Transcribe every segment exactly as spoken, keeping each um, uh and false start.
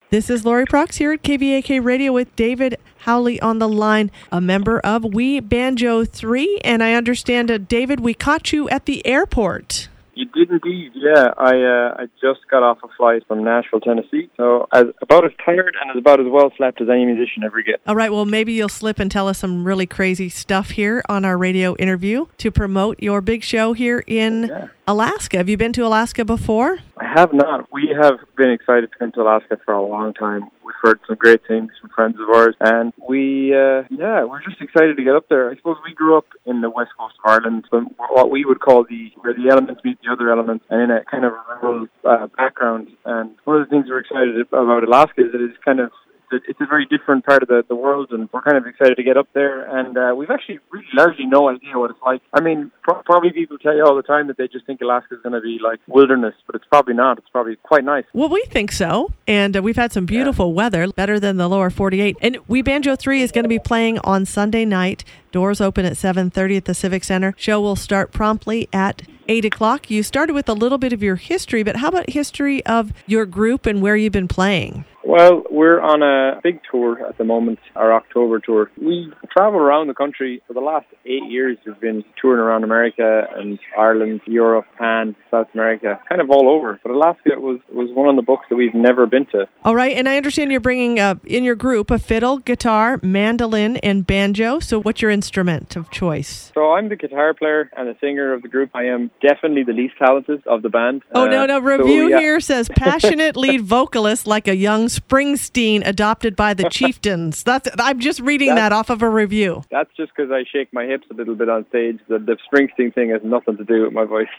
This is Lori Prox here at K V A K Radio with David Howley on the line, a member of We Banjo three. And I understand, uh, David, we caught you at the airport. You did indeed, yeah. I uh, I just got off a flight from Nashville, Tennessee, so as about as tired and as about as well slept as any musician ever gets. All right, well, maybe you'll slip and tell us some really crazy stuff here on our radio interview to promote your big show here in yeah. Alaska. Have you been to Alaska before? I have not. We have been excited to come to Alaska for a long time. We've heard some great things from friends of ours, and we, uh, yeah, we're just excited to get up there. I suppose we grew up in the west coast of Ireland, but what we would call the where the elements meet the other elements, and in a kind of rural uh, background. And one of the things we're excited about Alaska is that it's kind of it's a very different part of the, the world, and we're kind of excited to get up there. And uh, we've actually really largely no idea what it's like. I mean, pro- probably people tell you all the time that they just think Alaska is going to be like wilderness, but it's probably not. It's probably quite nice. Well, we think so, and uh, we've had some beautiful yeah. weather, better than the lower forty-eight. And We Banjo three is going to be playing on Sunday night. Doors open at seven thirty at the Civic Center. Show will start promptly at eight o'clock. You started with a little bit of your history, but how about history of your group and where you've been playing? Well, we're on a big tour at the moment, our October tour. We travel around the country. For the last eight years, we've been touring around America and Ireland, Europe, and South America, kind of all over. But Alaska was, was one on the books that we've never been to. All right, and I understand you're bringing uh, in your group a fiddle, guitar, mandolin, and banjo. So what's your instrument of choice? So I'm the guitar player and the singer of the group. I am definitely the least talented of the band. Oh, uh, no, no. Review so, yeah. here says passionate lead vocalist like a young Springsteen adopted by the Chieftains. That's I'm just reading that's, that off of a review. That's just because I shake my hips a little bit on stage. The, the Springsteen thing has nothing to do with my voice.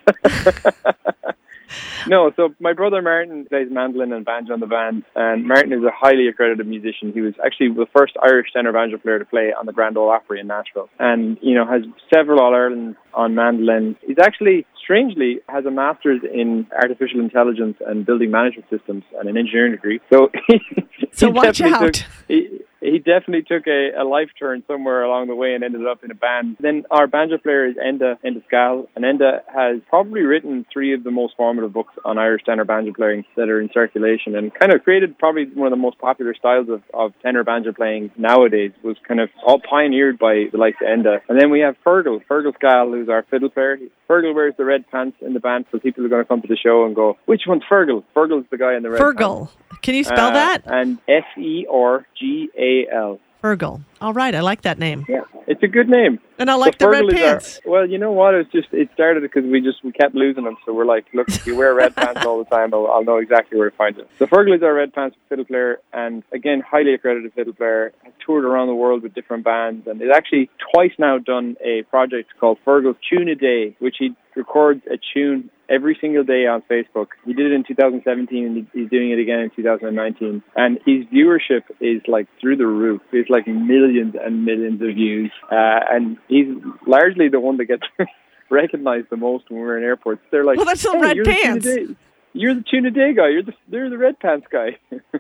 No, so my brother Martin plays mandolin and banjo in the band, and Martin is a highly accredited musician. He was actually the first Irish tenor banjo player to play on the Grand Ole Opry in Nashville, and, you know, has several All-Irelands on mandolin. He's actually, strangely, has a master's in artificial intelligence and building management systems and an engineering degree. So, he, so he watch out. Took, he, He definitely took a, a life turn somewhere along the way and ended up in a band. Then our banjo player is Enda, Enda Scal, and Enda has probably written three of the most formative books on Irish tenor banjo playing that are in circulation, and kind of created probably one of the most popular styles of, of tenor banjo playing nowadays. Was kind of all pioneered by the likes of Enda. And then we have Fergal, Fergal Scal, who's our fiddle player. Fergal wears the red pants in the band, so people are going to come to the show and go, which one's Fergal? Fergal's the guy in the red Fergal. pants. Can you spell uh, that? And F E R G A L. Fergal. All right, I like that name. Yeah, it's a good name. And I like so the red Fergal pants. Our, well, you know what? It's just it started because we just we kept losing them. So we're like, look, if you wear red pants all the time, I'll, I'll know exactly where to find it. So Fergal is our red pants fiddle player, and again, highly accredited fiddle player. Has toured around the world with different bands, and has actually twice now done a project called Fergal's Tune a Day, which he records a tune every single day on Facebook. He did it in two thousand seventeen, and he's doing it again in two thousand nineteen. And his viewership is like through the roof. It's like millions and millions of views. Uh, and he's largely the one that gets recognized the most when we're in airports. They're like, well, that's the hey, red you're pants. The Tune a Day. You're the Tune a Day guy. You're the you're the red pants guy.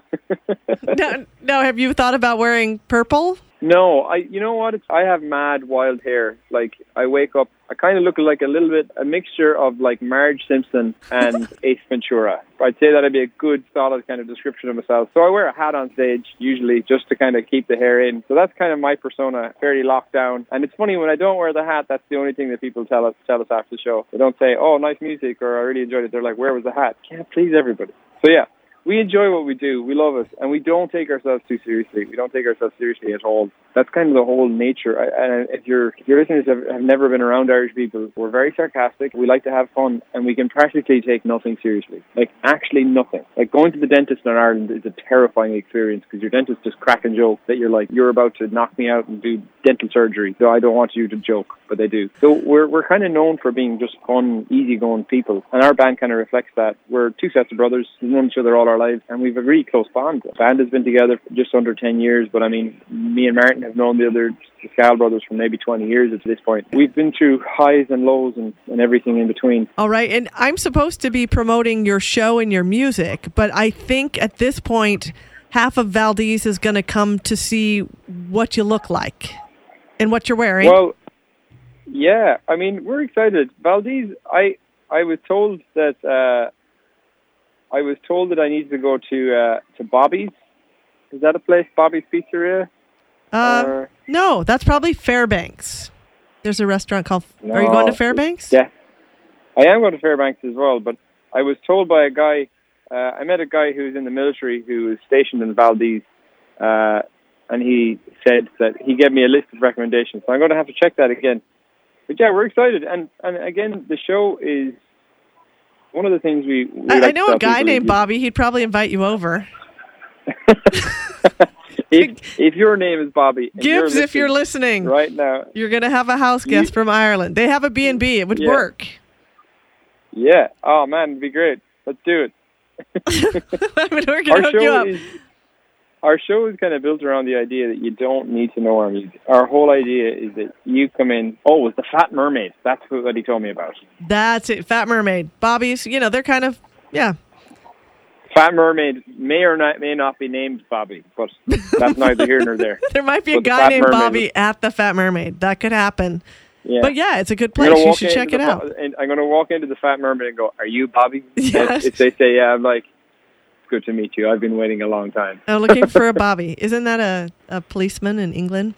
now, now, have you thought about wearing purple? No, I. You know what? It's, I have mad wild hair. Like I wake up, I kind of look like a little bit a mixture of like Marge Simpson and Ace Ventura. I'd say that'd be a good, solid kind of description of myself. So I wear a hat on stage usually just to kind of keep the hair in. So that's kind of my persona, fairly locked down. And it's funny when I don't wear the hat. That's the only thing that people tell us tell us after the show. They don't say, "Oh, nice music," or "I really enjoyed it." They're like, "Where was the hat?" Can't please everybody. So yeah. We enjoy what we do. We love it. And we don't take ourselves too seriously. We don't take ourselves seriously at all. That's kind of the whole nature. And if, you're, if your listeners have, have never been around Irish people, we're very sarcastic. We like to have fun. And we can practically take nothing seriously. Like, actually nothing. Like, going to the dentist in Ireland is a terrifying experience because your dentist just crack a joke that you're like, you're about to knock me out and do dental surgery. So I don't want you to joke, but they do. So we're we're kind of known for being just fun, easygoing people. And our band kind of reflects that. We're two sets of brothers. We've known each other all our lives, and we've a really close bond. The band has been together for just under ten years, but I mean, me and Martin have known the other the Scal brothers for maybe twenty years at this point. We've been through highs and lows and, and everything in between. All right, and I'm supposed to be promoting your show and your music, but I think at this point, half of Valdez is going to come to see what you look like and what you're wearing. Well, yeah, I mean, we're excited. Valdez, I I was told that uh, I was told that I needed to go to uh, to Bobby's. Is that a place, Bobby's Pizzeria? Uh, Or- no, that's probably Fairbanks. There's a restaurant called... No, Are you going to Fairbanks? Yeah. I am going to Fairbanks as well, but I was told by a guy... Uh, I met a guy who was in the military who was stationed in Valdez, uh, and he said that he gave me a list of recommendations. So I'm going to have to check that again. But yeah, we're excited. And, and again, the show is one of the things we... we I, like I know to a tell guy people named is- Bobby. He'd probably invite you over. if, if your name is Bobby... and Gibbs, you're if you're listening, right now... you're going to have a house guest You- from Ireland. They have a B and B. It would Yeah. work. Yeah. Oh, man, it'd be great. Let's do it. I mean, we're going Our to hook you show up. is... Our show is kind of built around the idea that you don't need to know our music. Our whole idea is that you come in... Oh, it's the Fat Mermaid. That's what he told me about. That's it. Fat Mermaid. Bobby's, you know, they're kind of, yeah. Fat Mermaid may or not may not be named Bobby, but that's neither here nor there. There might be a But the guy Fat named Mermaid Bobby is- at the Fat Mermaid. That could happen. Yeah. But yeah, it's a good I'm gonna place. You walk should into check it the out. fa- and I'm going to walk into the Fat Mermaid and go, "Are you Bobby?" Yes. If they say yeah, I'm like, "It's good to meet you. I've been waiting a long time." I'm looking for a Bobby. Isn't that a, a policeman in England?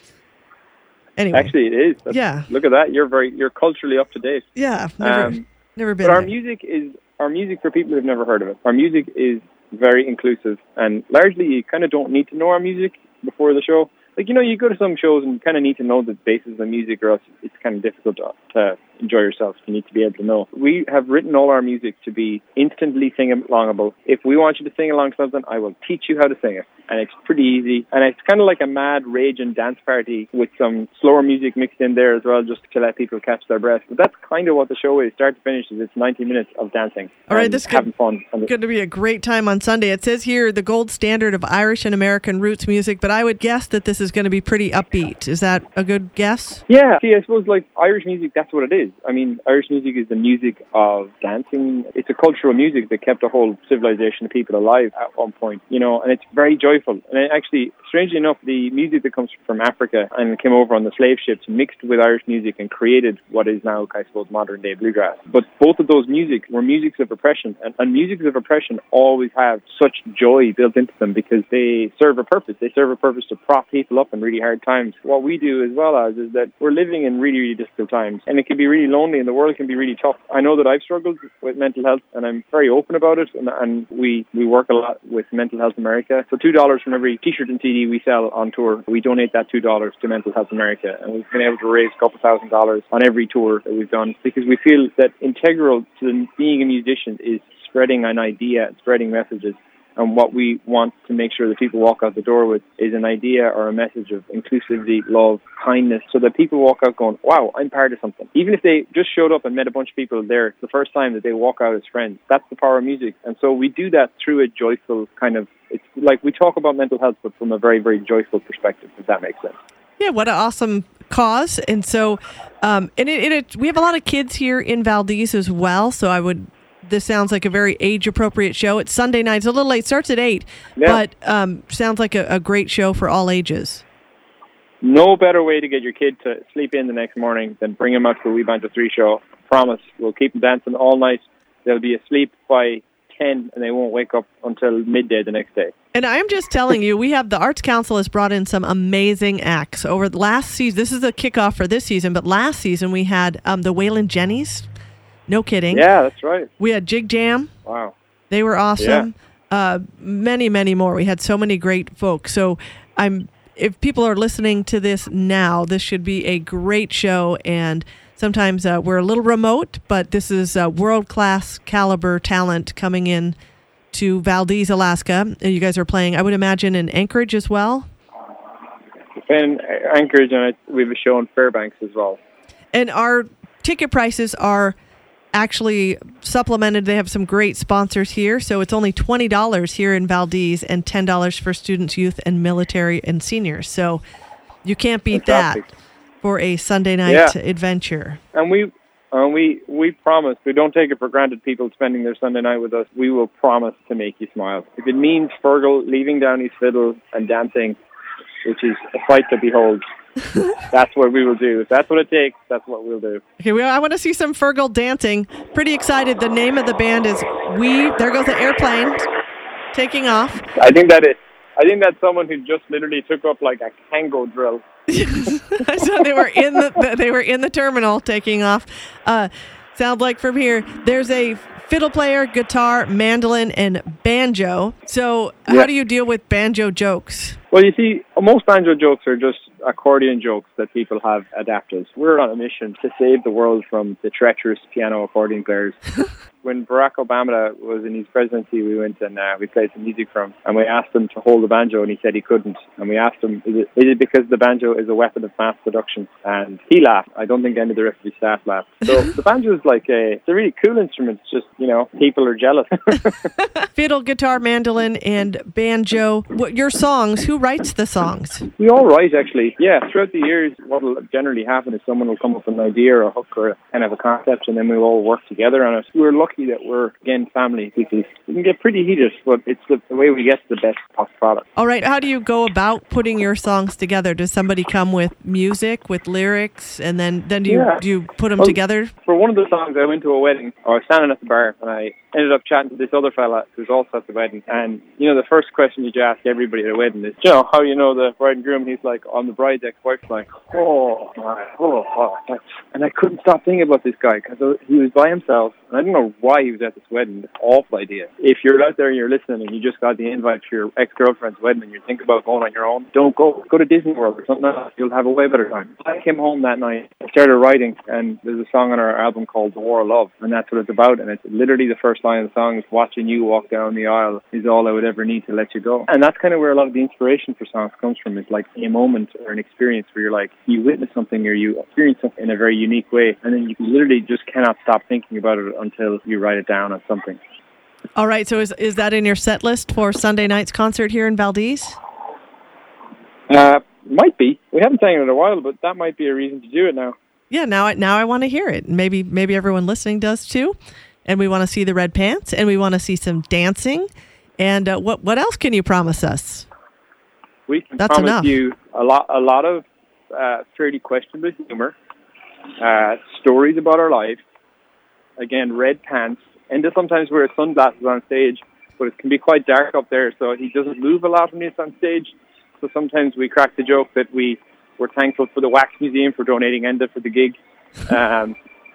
Anyway. Actually, it is. That's- Yeah. Look at that. You're very you're culturally up to date. Yeah. Never, Um, never been But our there. music is our music for people who've never heard of it. Our music is very inclusive, and largely you kind of don't need to know our music before the show. Like, you know, you go to some shows and you kind of need to know the basis of the music, or else it's kind of difficult to, to enjoy yourself. You need to be able to know. We have written all our music to be instantly sing-alongable. If we want you to sing along something, I will teach you how to sing it. And it's pretty easy. And it's kind of like a mad rage and dance party with some slower music mixed in there as well, just to let people catch their breath. But that's kind of what the show is. Start to finish is it's ninety minutes of dancing. All right, and this is having fun. And going to be a great time on Sunday. It says here the gold standard of Irish and American roots music, but I would guess that this is going to be pretty upbeat. Is that a good guess? Yeah, see, I suppose like Irish music, that's what it is. I mean, Irish music is the music of dancing. It's a cultural music that kept a whole civilization of people alive at one point, you know, and it's very joyful. And it actually, strangely enough, the music that comes from Africa and came over on the slave ships mixed with Irish music and created what is now, I suppose, modern day bluegrass. But both of those music were musics of oppression, and, and musics of oppression always have such joy built into them because they serve a purpose. They serve a purpose to prop people up in really hard times. What we do as well as is that we're living in really, really difficult times, and it can be really lonely, and the world can be really tough. I know that I've struggled with mental health, and I'm very open about it, and, and we, we work a lot with Mental Health America. So two dollars from every T-shirt and C D we sell on tour, we donate that two dollars to Mental Health America, and we've been able to raise a couple thousand dollars on every tour that we've done because we feel that integral to the, being a musician is spreading an idea, spreading messages. And what we want to make sure that people walk out the door with is an idea or a message of inclusivity, love, kindness, so that people walk out going, wow, I'm part of something. Even if they just showed up and met a bunch of people there the first time that they walk out as friends, that's the power of music. And so we do that through a joyful kind of, it's like we talk about mental health, but from a very, very joyful perspective, if that makes sense. Yeah, what an awesome cause. And so, um, and it, it, we have a lot of kids here in Valdez as well. So I would, this sounds like a very age-appropriate show. It's Sunday night. It's a little late. Starts at eight, Yeah. but um, sounds like a, a great show for all ages. No better way to get your kid to sleep in the next morning than bring him out to the Wee Banjo three show. Promise, we'll keep them dancing all night. They'll be asleep by ten, and they won't wake up until midday the next day. And I'm just telling you, we have the Arts Council has brought in some amazing acts over the last season. This is the kickoff for this season, but last season we had um, the Waylon Jennies. No kidding. Yeah, that's right. We had Jig Jam. Wow. They were awesome. Uh, many, many more. We had so many great folks. So I'm, if people are listening to this now, this should be a great show. And sometimes uh, we're a little remote, but this is uh, world-class caliber talent coming in to Valdez, Alaska. You guys are playing, I would imagine, in Anchorage as well. And Anchorage, and we have a show in Fairbanks as well. And our ticket prices are actually supplemented. They have some great sponsors here. So it's only twenty dollars here in Valdez and ten dollars for students, youth, and military and seniors. So you can't beat Fantastic. that for a Sunday night Yeah. adventure. And we and we we promise, we don't take it for granted people spending their Sunday night with us. We will promise to make you smile. If it means Fergal leaving down his fiddle and dancing, which is a sight to behold, that's what we will do. If that's what it takes, that's what we'll do. Okay, we, I want to see some Fergal dancing. Pretty excited. The name of the band is We. There goes the airplane taking off. I think that is. I think that's someone who just literally took up like a tango drill. So they were in the they were in the terminal taking off. Uh, sounds like from here. There's a fiddle player, guitar, mandolin, and banjo. So Yeah. how do you deal with banjo jokes? Well, you see, most banjo jokes are just accordion jokes that people have adapted. We're on a mission to save the world from the treacherous piano accordion players. When Barack Obama was in his presidency, we went and uh, we played some music for him, and we asked him to hold the banjo, and he said he couldn't. And we asked him, is it, is it because the banjo is a weapon of mass production? And he laughed. I don't think any of the rest of his staff laughed. So the banjo is like a, it's a really cool instrument. It's just, you know, people are jealous. Fiddle, guitar, mandolin, and banjo. What your songs? Who writes the songs? We all write, actually. Yeah, throughout the years, what will generally happen is someone will come up with an idea or a hook or a kind of a concept, and then we'll all work together on it. We're lucky that we're, again, family, because it can get pretty heated, but it's the, the way we get the best possible product. All right. How do you go about putting your songs together? Does somebody come with music, with lyrics, and then, then do you Yeah. do you put them Well, together? For one of the songs, I went to a wedding. I was standing at the bar, and I ended up chatting to this other fella who was also at the wedding. And, you know, the first question you ask everybody at a wedding is, you know, how you know the bride and groom? He's like, on the bride's ex-wife's like, oh, my, oh, oh. That's, and I couldn't stop thinking about this guy because he was by himself. And I don't know why he was at this wedding. It's an awful idea. If you're out there and you're listening and you just got the invite to your ex-girlfriend's wedding and you think about going on your own, don't go. Go to Disney World or something else. You'll have a way better time. I came home that night, I started writing, and there's a song on our album called The War of Love, and that's what it's about. And it's literally the first line of the song is, watching you walk down the aisle is all I would ever need to let you go. And that's kind of where a lot of the inspiration for songs comes from. It's like a moment or an experience where you're like, you witness something or you experience something in a very unique way, and then you literally just cannot stop thinking about it until you write it down on something. All right. So is is that in your set list for Sunday night's concert here in Valdez? Uh, might be. We haven't sang it in a while, but that might be a reason to do it now. Yeah. Now I now I want to hear it. Maybe maybe everyone listening does too. And we want to see the red pants, and we want to see some dancing. And uh, what what else can you promise us? We can That's promise enough. you a lot, a lot of uh, fairly questionable humor, uh, stories about our life. Again, red pants, and just sometimes wear sunglasses on stage, but it can be quite dark up there, so he doesn't move a lot when he's on stage. So sometimes we crack the joke that we were thankful for the Wax Museum for donating Enda for the gig. Um,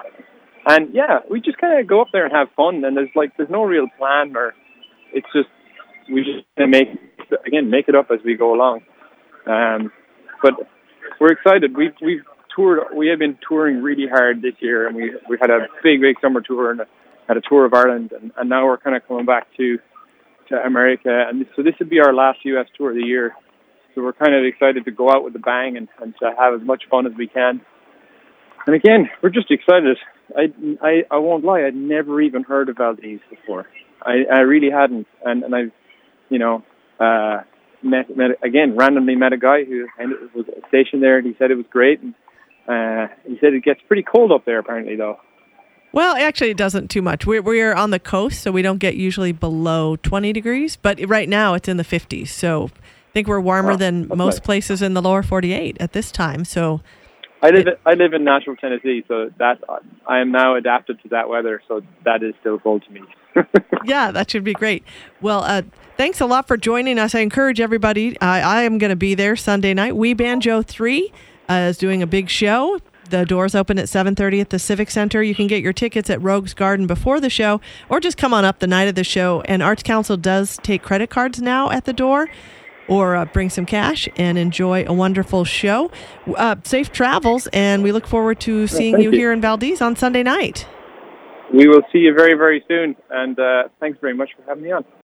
and yeah, we just kind of go up there and have fun, and there's like there's no real plan, or it's just we just kinda make again make it up as we go along. Um, but we're excited. We've we've toured. We have been touring really hard this year, and we we had a big big summer tour and a, had a tour of Ireland, and, and now we're kind of coming back to to America, and so this would be our last U S tour of the year. So we're kind of excited to go out with a bang and, and to have as much fun as we can. And again, we're just excited. I, I, I won't lie, I'd never even heard of Valdez before. I, I really hadn't. And, and I've, you know, uh, met, met, again, randomly met a guy who was stationed there, and he said it was great. And uh, he said it gets pretty cold up there, apparently, though. Well, actually, it doesn't too much. We're, we're on the coast, so we don't get usually below twenty degrees. But right now, it's in the fifties. So I think we're warmer Wow, than that's most nice. places in the lower forty-eight at this time. So I live I live in Nashville, Tennessee, so that I am now adapted to that weather, so that is still cold to me. yeah, that should be great. Well, uh, thanks a lot for joining us. I encourage everybody. I, I am going to be there Sunday night. We Banjo three uh, is doing a big show. The doors open at seven thirty at the Civic Center. You can get your tickets at Rogues Garden before the show, or just come on up the night of the show. And Arts Council does take credit cards now at the door, or uh, bring some cash and enjoy a wonderful show. Uh, safe travels, and we look forward to seeing thank you, you. here in Valdez on Sunday night. We will see you very, very soon, and uh, thanks very much for having me on.